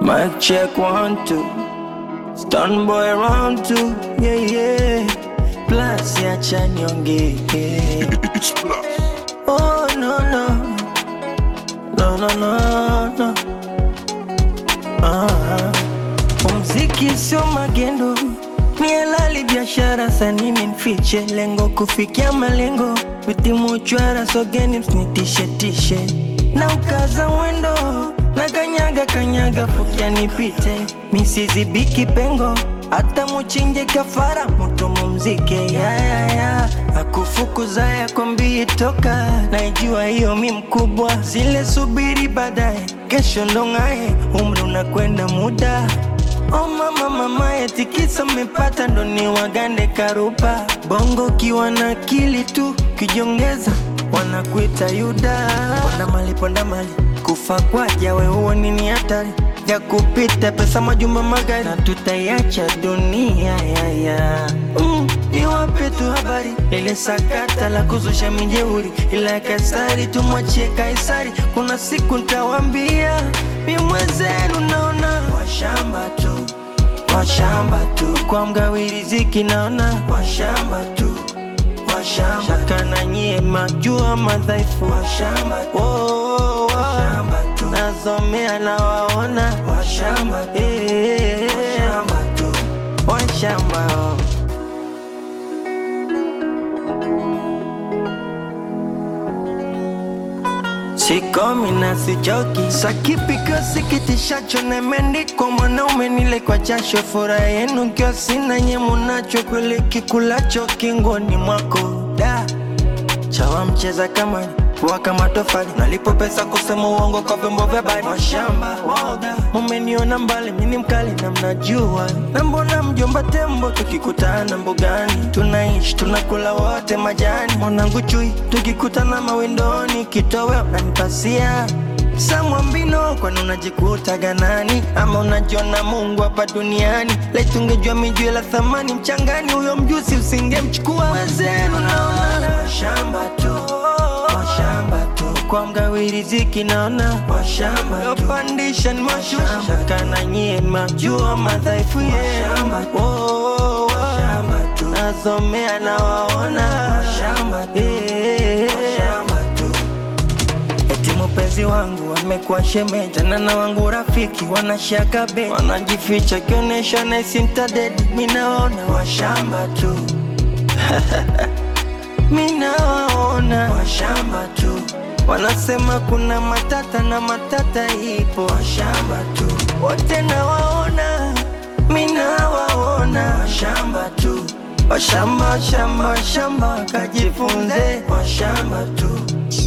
Mic check 1, 2. Stun boy round 2. Yeah. Plus ya chanyonge. It's plus. Oh no. Muziki sio magendo, ni halali biashara, sanini nfiche lengo kufikia malengo. Vitimu chwara sogeni msinitishe na ukaza mwendo, na kanyaga fukia nipite, misizibiki pengo, hata muchinje kafara mutu mumzike. Ya akufukuza ya kwambii toka, naijua hiyo mi mkubwa, zile subiri baadaye, kesho ndongaye, umri unakwenda muda. Oh mama tikisa mepata ndo ni wagande karupa. Bongo kiwa na akili tu kijongeza, wanakuita Yuda. Ponda mali kufa kwa jawe, huo nini hatari ya kupita pesa majumba magari, na tutaiacha dunia Iwape tu habari ile sakata la kuzusha mijeuri, ila Kaisari tumwachie Kaisari. Kuna siku nitawambia mi mwenzenu, naona washamba tu kwa mgawi riziki, naona washamba tu shaka na nyie majua madhaifu, washamba tu nazomea na waona washamba tu washamba. Sikomi na sijoki, sakipiko sikitishacho nemendiko mwanaume nile kwa jasho. Furaha yenu kio sina nye munacho, kwele kikulacho kingoni mwako. Chawa mcheza kamani, kuwa kama tofali, nalipo pesa kusema uongo kwa vyombo vya habari. Washamba, mumeniona mbali, mini mkali na mnajua. Na mbona mjomba tembo tukikutana mbugani, tunaishi tunakula wote majani. Mwanangu chui tukikutana mawindoni, kitowe unanipasia samwambino. Kwani unajikuta ganani, ama unajiona Mungu hapa duniani? Laiti ungejua mijue la thamani mchangani, huyo mjusi usingemchukua. Wazenu naona washamba tu kwa mgawi riziki, naona washamba tu yopandisha ni mashusha, shaka na nyie majua madhaifu washamba tu nazomea na waona washamba tu. Eti mpenzi wangu wamekuwa shemeja, na wangu rafiki wanashaka be, wanajificha kionesha na isintadedi. Minaona washamba tu minaona washamba tu, wanasema kuna matata na matata ipo. Washamba tu wote nawaona, minawaona washamba tu, washamba kajifunze washamba tu.